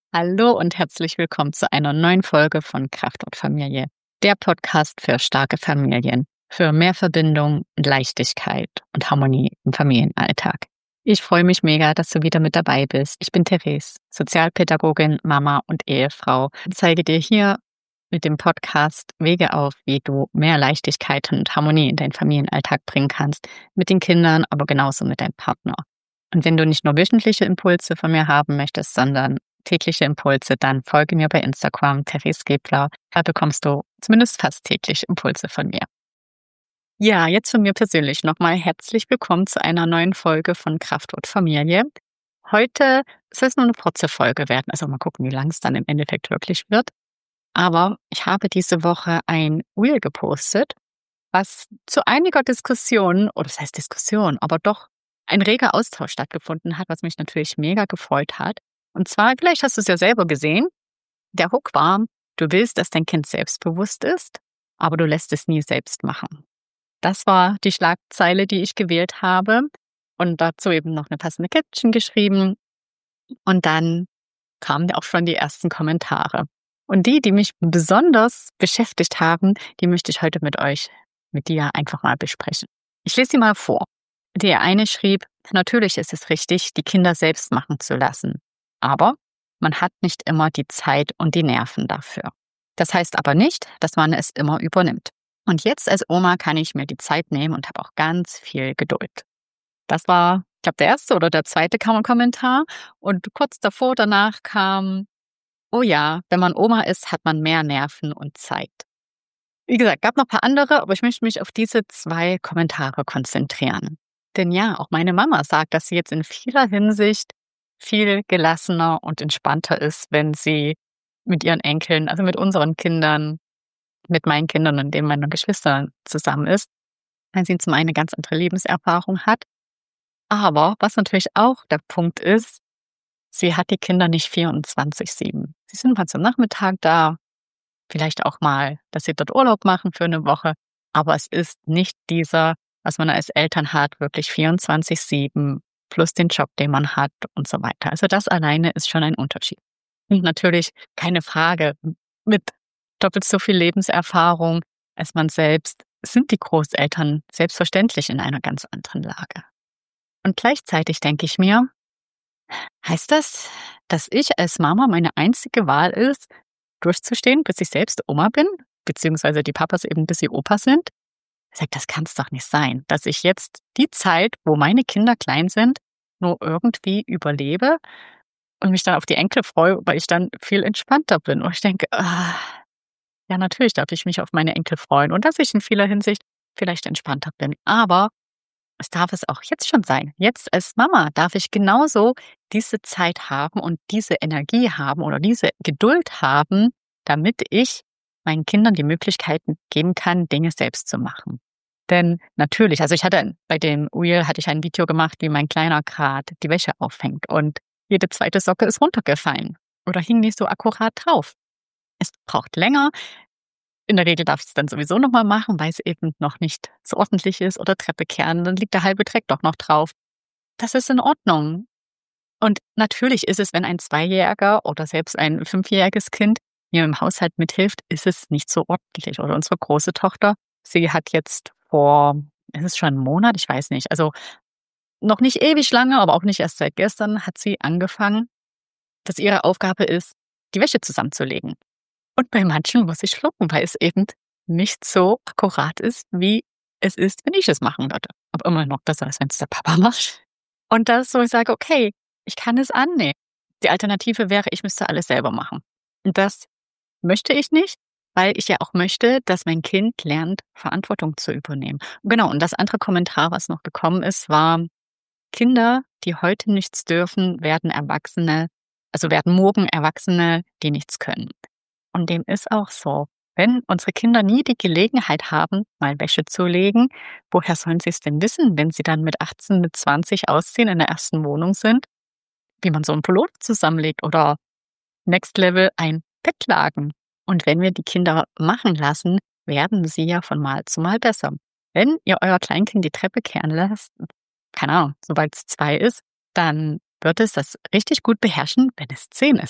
Hallo und herzlich willkommen zu einer neuen Folge von Kraft und Familie, der Podcast für starke Familien, für mehr Verbindung, Leichtigkeit und Harmonie im Familienalltag. Ich freue mich mega, dass du wieder mit dabei bist. Ich bin Therese, Sozialpädagogin, Mama und Ehefrau und zeige dir hier mit dem Podcast Wege auf, wie du mehr Leichtigkeit und Harmonie in deinen Familienalltag bringen kannst, mit den Kindern, aber genauso mit deinem Partner. Und wenn du nicht nur wöchentliche Impulse von mir haben möchtest, sondern tägliche Impulse, dann folge mir bei Instagram, Therese Gebler. Da bekommst du zumindest fast täglich Impulse von mir. Ja, jetzt von mir persönlich nochmal herzlich willkommen zu einer neuen Folge von Kraft und Familie. Heute soll es nur eine kurze Folge werden, also mal gucken, wie lang es dann im Endeffekt wirklich wird. Aber ich habe diese Woche ein Reel gepostet, was zu einiger Diskussion, oder das heißt Diskussion, aber doch ein reger Austausch stattgefunden hat, was mich natürlich mega gefreut hat. Und zwar, vielleicht hast du es ja selber gesehen, der Hook war, du willst, dass dein Kind selbstbewusst ist, aber du lässt es nie selbst machen. Das war die Schlagzeile, die ich gewählt habe und dazu eben noch eine passende Caption geschrieben. Und dann kamen auch schon die ersten Kommentare. Und die mich besonders beschäftigt haben, die möchte ich heute mit dir einfach mal besprechen. Ich lese sie mal vor. Der eine schrieb, natürlich ist es richtig, die Kinder selbst machen zu lassen. Aber man hat nicht immer die Zeit und die Nerven dafür. Das heißt aber nicht, dass man es immer übernimmt. Und jetzt als Oma kann ich mir die Zeit nehmen und habe auch ganz viel Geduld. Das war, ich glaube, der erste oder der zweite Kommentar. Und kurz danach kam, oh ja, wenn man Oma ist, hat man mehr Nerven und Zeit. Wie gesagt, gab noch ein paar andere, aber ich möchte mich auf diese 2 Kommentare konzentrieren. Denn ja, auch meine Mama sagt, dass sie jetzt in vieler Hinsicht viel gelassener und entspannter ist, wenn sie mit ihren Enkeln, also mit unseren Kindern, mit meinen Kindern und denen meiner Geschwister zusammen ist, weil sie zum einen eine ganz andere Lebenserfahrung hat. Aber was natürlich auch der Punkt ist, sie hat die Kinder nicht 24/7. Sie sind mal zum Nachmittag da, vielleicht auch mal, dass sie dort Urlaub machen für eine Woche, aber es ist nicht dieser, was man als Eltern hat, wirklich 24/7 plus den Job, den man hat und so weiter. Also das alleine ist schon ein Unterschied. Und natürlich, keine Frage, mit doppelt so viel Lebenserfahrung als man selbst sind die Großeltern selbstverständlich in einer ganz anderen Lage. Und gleichzeitig denke ich mir, heißt das, dass ich als Mama meine einzige Wahl ist, durchzustehen, bis ich selbst Oma bin, beziehungsweise die Papas eben bis sie Opa sind? Ich sage, das kann es doch nicht sein, dass ich jetzt die Zeit, wo meine Kinder klein sind, nur irgendwie überlebe und mich dann auf die Enkel freue, weil ich dann viel entspannter bin. Und ich denke, ja, natürlich darf ich mich auf meine Enkel freuen und dass ich in vieler Hinsicht vielleicht entspannter bin. Aber es darf es auch jetzt schon sein. Jetzt als Mama darf ich genauso diese Zeit haben und diese Energie haben oder diese Geduld haben, damit ich meinen Kindern die Möglichkeiten geben kann, Dinge selbst zu machen. Denn natürlich, also bei dem Reel hatte ich ein Video gemacht, wie mein Kleiner gerade die Wäsche aufhängt und jede zweite Socke ist runtergefallen oder hing nicht so akkurat drauf. Es braucht länger. In der Regel darf ich es dann sowieso noch mal machen, weil es eben noch nicht so ordentlich ist oder Treppe kehren, dann liegt der halbe Dreck doch noch drauf. Das ist in Ordnung. Und natürlich ist es, wenn ein Zweijähriger oder selbst ein 5-jähriges Kind mir im Haushalt mithilft, ist es nicht so ordentlich. Oder unsere große Tochter, sie hat jetzt ist es schon 'n Monat? Ich weiß nicht. Also, noch nicht ewig lange, aber auch nicht erst seit gestern hat sie angefangen, dass ihre Aufgabe ist, die Wäsche zusammenzulegen. Und bei manchen muss ich schlucken, weil es eben nicht so akkurat ist, wie es ist, wenn ich es machen würde. Aber immer noch besser, als wenn es der Papa macht. Und das ist so, ich sage, okay, ich kann es annehmen. Die Alternative wäre, ich müsste alles selber machen. Und das möchte ich nicht, weil ich ja auch möchte, dass mein Kind lernt, Verantwortung zu übernehmen. Genau, und das andere Kommentar, was noch gekommen ist, war, Kinder, die heute nichts dürfen, werden morgen Erwachsene, die nichts können. Und dem ist auch so. Wenn unsere Kinder nie die Gelegenheit haben, mal Wäsche zu legen, woher sollen sie es denn wissen, wenn sie dann mit 18, mit 20 ausziehen, in der ersten Wohnung sind, wie man so 'n Pullover zusammenlegt oder Next Level ein Bettlaken. Und wenn wir die Kinder machen lassen, werden sie ja von Mal zu Mal besser. Wenn ihr euer Kleinkind die Treppe kehren lasst, keine Ahnung, sobald es 2 ist, dann wird es das richtig gut beherrschen, wenn es 10 ist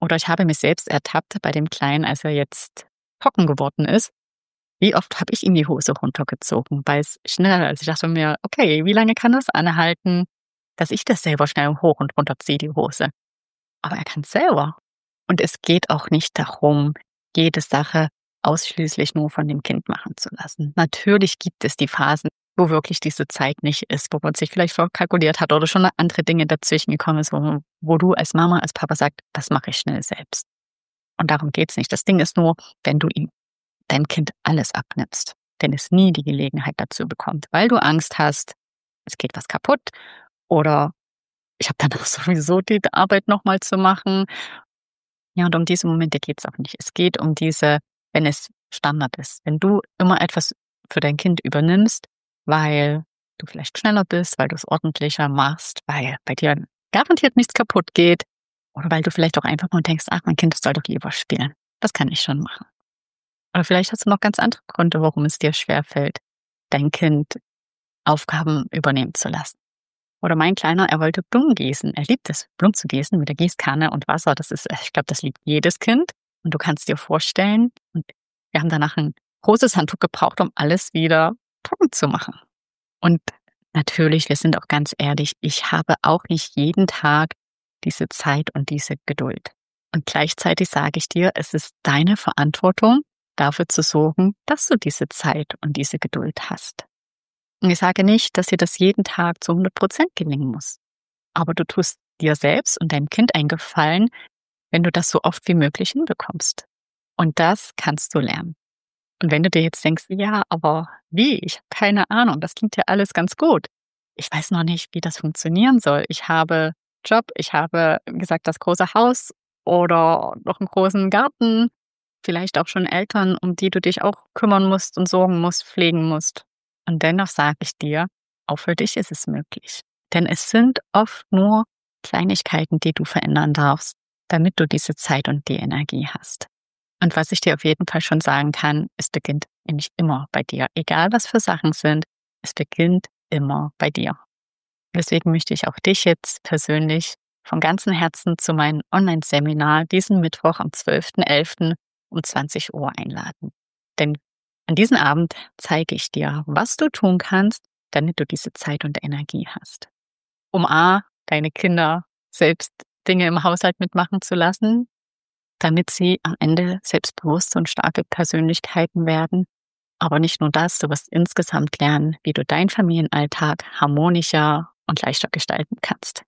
Oder ich habe mich selbst ertappt bei dem Kleinen, als er jetzt trocken geworden ist. Wie oft habe ich ihm die Hose runtergezogen, weil es schneller ist. Ich dachte mir: „Okay, wie lange kann das anhalten, dass ich das selber schnell hoch und runter ziehe, die Hose?“ Aber er kann's selber. Und es geht auch nicht darum, jede Sache ausschließlich nur von dem Kind machen zu lassen. Natürlich gibt es die Phasen, wo wirklich diese Zeit nicht ist, wo man sich vielleicht verkalkuliert hat oder schon andere Dinge dazwischen gekommen ist, wo du als Mama, als Papa sagst: „Das mache ich schnell selbst.“ Und darum geht's nicht. Das Ding ist nur, wenn du ihm deinem Kind alles abnimmst, denn es nie die Gelegenheit dazu bekommt, weil du Angst hast, es geht was kaputt oder ich habe danach sowieso die Arbeit noch mal zu machen. Ja, und um diese Momente geht's auch nicht. Es geht um diese, wenn es Standard ist. Wenn du immer etwas für dein Kind übernimmst, weil du vielleicht schneller bist, weil du es ordentlicher machst, weil bei dir garantiert nichts kaputt geht oder weil du vielleicht auch einfach nur denkst: „Ach, mein Kind, das soll doch lieber spielen. Das kann ich schon machen.“ Oder vielleicht hast du noch ganz andere Gründe, warum es dir schwerfällt, dein Kind Aufgaben übernehmen zu lassen. Oder mein Kleiner, er wollte Blumen gießen. Er liebt es, Blumen zu gießen mit der Gießkanne und Wasser. Das ist, ich glaube, das liebt jedes Kind. Und du kannst dir vorstellen, und wir haben danach ein großes Handtuch gebraucht, um alles wieder trocken zu machen. Und natürlich, wir sind auch ganz ehrlich, ich habe auch nicht jeden Tag diese Zeit und diese Geduld. Und gleichzeitig sage ich dir, es ist deine Verantwortung, dafür zu sorgen, dass du diese Zeit und diese Geduld hast. Und ich sage nicht, dass dir das jeden Tag zu 100% gelingen muss. Aber du tust dir selbst und deinem Kind einen Gefallen, wenn du das so oft wie möglich hinbekommst. Und das kannst du lernen. Und wenn du dir jetzt denkst: „Ja, aber wie? Ich habe keine Ahnung. Das klingt ja alles ganz gut. Ich weiß noch nicht, wie das funktionieren soll. Ich habe Job, ich habe, wie gesagt, das große Haus oder noch einen großen Garten, vielleicht auch schon Eltern, um die du dich auch kümmern musst und sorgen musst, pflegen musst.“ Und dennoch sage ich dir, auch für dich ist es möglich. Denn es sind oft nur Kleinigkeiten, die du verändern darfst, damit du diese Zeit und die Energie hast. Und was ich dir auf jeden Fall schon sagen kann, es beginnt nämlich immer bei dir. Egal was für Sachen sind, es beginnt immer bei dir. Deswegen möchte ich auch dich jetzt persönlich von ganzem Herzen zu meinem Online-Seminar diesen Mittwoch am 12.11. um 20 Uhr einladen. Denn an diesem Abend zeige ich dir, was du tun kannst, damit du diese Zeit und Energie hast. Um deine Kinder selbst Dinge im Haushalt mitmachen zu lassen, damit sie am Ende selbstbewusste und starke Persönlichkeiten werden. Aber nicht nur das, du wirst insgesamt lernen, wie du deinen Familienalltag harmonischer und leichter gestalten kannst.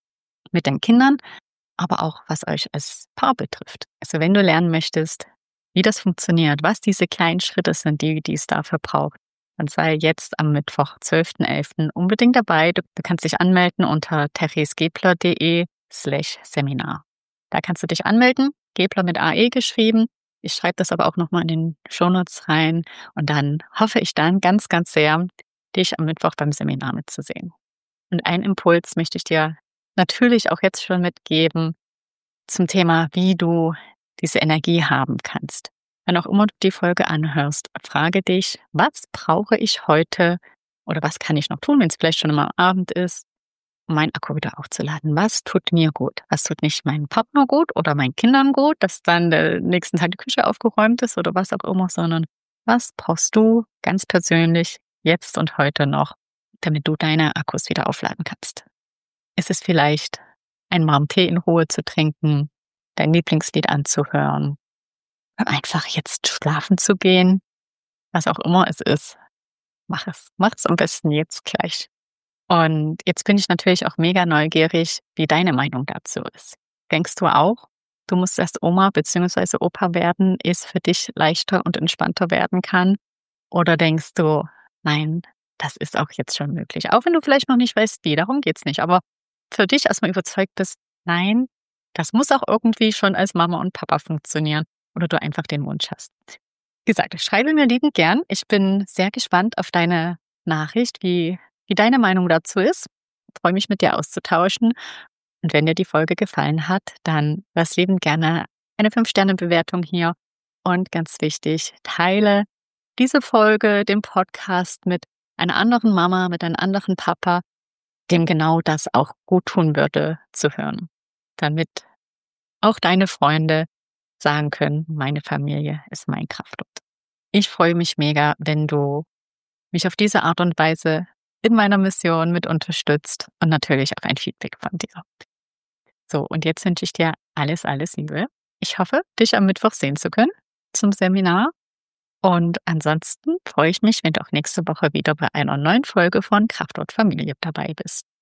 Mit deinen Kindern, aber auch was euch als Paar betrifft. Also wenn du lernen möchtest, wie das funktioniert, was diese kleinen Schritte sind, die es dafür braucht, dann sei jetzt am Mittwoch, 12.11. unbedingt dabei. Du kannst dich anmelden unter theresgebler.de/Seminar. Da kannst du dich anmelden, Gebler mit AE geschrieben. Ich schreibe das aber auch nochmal in den Shownotes rein. Und dann hoffe ich dann ganz, ganz sehr, dich am Mittwoch beim Seminar mitzusehen. Und einen Impuls möchte ich dir natürlich auch jetzt schon mitgeben zum Thema, wie du diese Energie haben kannst. Wenn auch immer du die Folge anhörst, frage dich, was brauche ich heute oder was kann ich noch tun, wenn es vielleicht schon am Abend ist, um meinen Akku wieder aufzuladen. Was tut mir gut? Was tut nicht meinem Partner gut oder meinen Kindern gut, dass dann der nächsten Tag die Küche aufgeräumt ist oder was auch immer, sondern was brauchst du ganz persönlich jetzt und heute noch, damit du deine Akkus wieder aufladen kannst? Ist es vielleicht einen warmen Tee in Ruhe zu trinken, dein Lieblingslied anzuhören, einfach jetzt schlafen zu gehen, was auch immer es ist, mach es. Mach es am besten jetzt gleich. Und jetzt bin ich natürlich auch mega neugierig, wie deine Meinung dazu ist. Denkst du auch, du musst erst Oma bzw. Opa werden, ehe es für dich leichter und entspannter werden kann? Oder denkst du, nein, das ist auch jetzt schon möglich? Auch wenn du vielleicht noch nicht weißt, wie, darum geht's nicht. Aber für dich erstmal überzeugt bist, nein, das muss auch irgendwie schon als Mama und Papa funktionieren. Oder du einfach den Wunsch hast. Wie gesagt, schreibe mir liebend gern. Ich bin sehr gespannt auf deine Nachricht, wie deine Meinung dazu ist. Ich freue mich, mit dir auszutauschen. Und wenn dir die Folge gefallen hat, dann lass liebend gerne eine 5-Sterne-Bewertung hier. Und ganz wichtig, teile diese Folge, den Podcast mit einer anderen Mama, mit einem anderen Papa, dem genau das auch gut tun würde zu hören. Damit auch deine Freunde sagen können, meine Familie ist mein Kraftort. Ich freue mich mega, wenn du mich auf diese Art und Weise in meiner Mission mit unterstützt und natürlich auch ein Feedback von dir. So, und jetzt wünsche ich dir alles, alles Liebe. Ich hoffe, dich am Mittwoch sehen zu können zum Seminar. Und ansonsten freue ich mich, wenn du auch nächste Woche wieder bei einer neuen Folge von Kraftort Familie dabei bist.